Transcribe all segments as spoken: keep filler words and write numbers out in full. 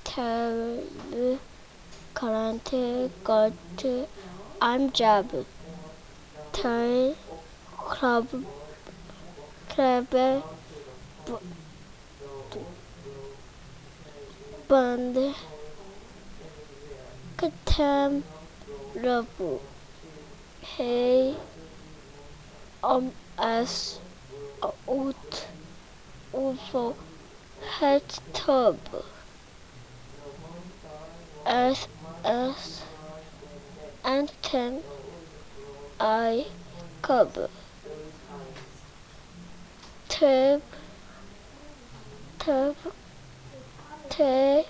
table, current, got, I'm job, tie, club, club, band, katam, love, hey, um, as, out, also, hat, tub, as, as, and ten, I, cub, tab, tab, tab,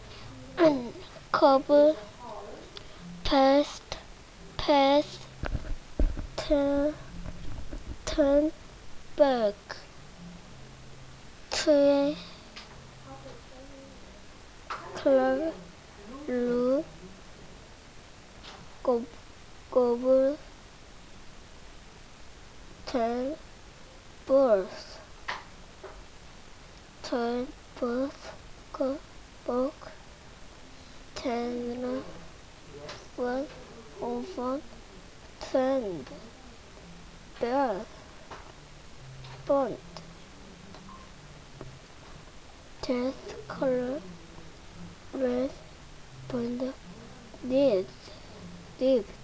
cover, past, past, turn, turn back, tray, club, blue, go, gobble, turn, birth, turn, birth, go, book, ten, one, over, trend, birth, bond, test, color, red, bond, needs, deep.